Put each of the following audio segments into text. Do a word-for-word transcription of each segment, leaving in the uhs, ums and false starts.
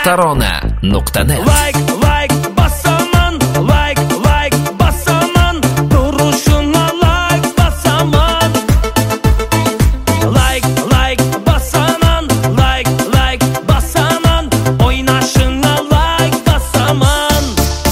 tarona nokta net. Like, like basaman, like, like basaman, duruşuna like basaman. Like, like basaman, like, like basaman, oynaşına like basaman.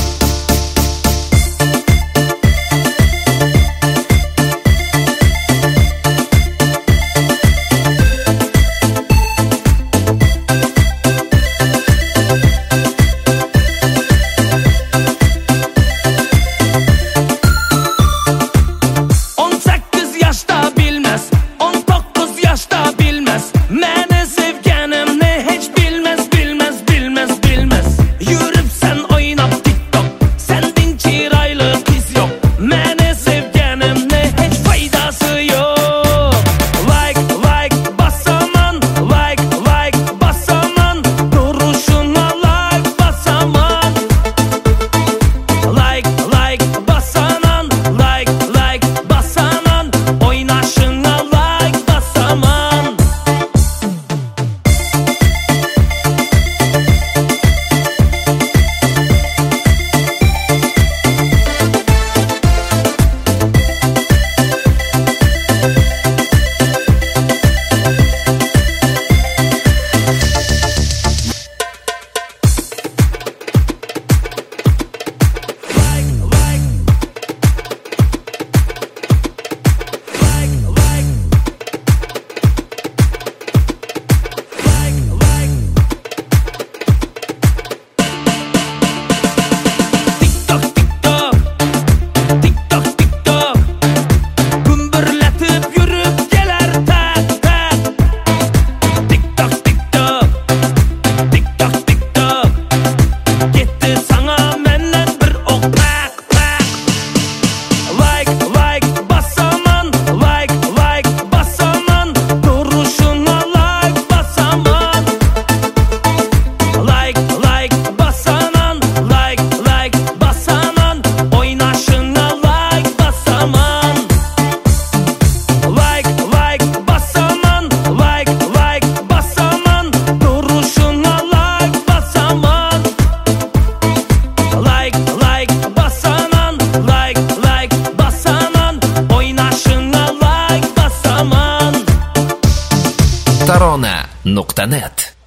Məni sevgənimni heç bilməz, bilməz, bilməz, bilməz. Yürüb sən oynab TikTok, səndin çiraylı kız yox. Məni sevgənimni heç faydası yox. Like, like basaman, like, like basaman, duruşuna like basaman. Like, like basaman, like, like basaman, oynaşına like basaman. tarona nokta net.